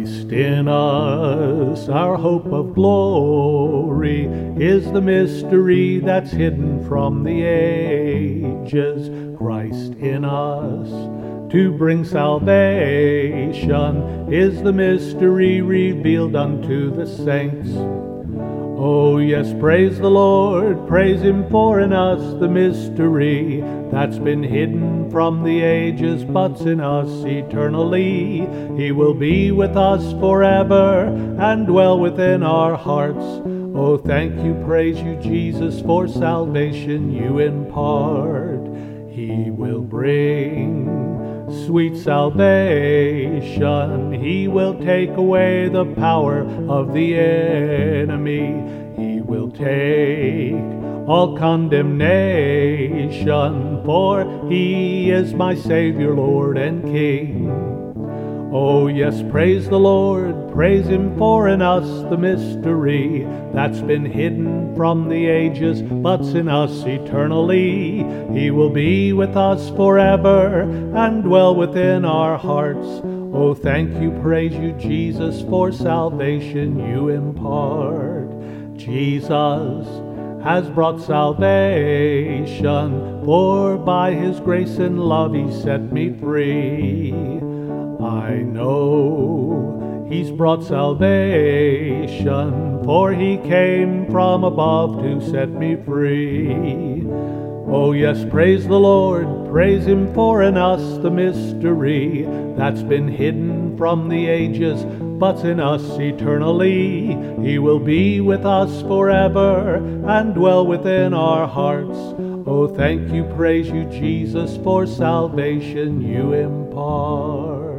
Christ in us, our hope of glory, is the mystery that's hidden from the ages. Christ in us, to bring salvation, is the mystery revealed unto the saints. Oh yes, praise the Lord, praise Him, for in us the mystery that's been hidden from the ages, but's in us eternally. He will be with us forever and dwell within our hearts. Oh, thank you, praise you, Jesus, for salvation you impart. He will bring sweet salvation. He will take away the power of the enemy. He will take all condemnation, for He is my Savior, Lord and King. Oh yes, praise the Lord, praise Him, for in us the mystery that's been hidden from the ages, but's in us eternally. He will be with us forever and dwell within our hearts. Oh, thank you, praise you, Jesus, for salvation you impart. Jesus has brought salvation, for by His grace and love He set me free. I know He's brought salvation, for He came from above to set me free. Oh yes, praise the Lord, praise Him, for in us the mystery that's been hidden from the ages, but's in us eternally. He will be with us forever and dwell within our hearts. Oh, thank you, praise you, Jesus, for salvation you impart.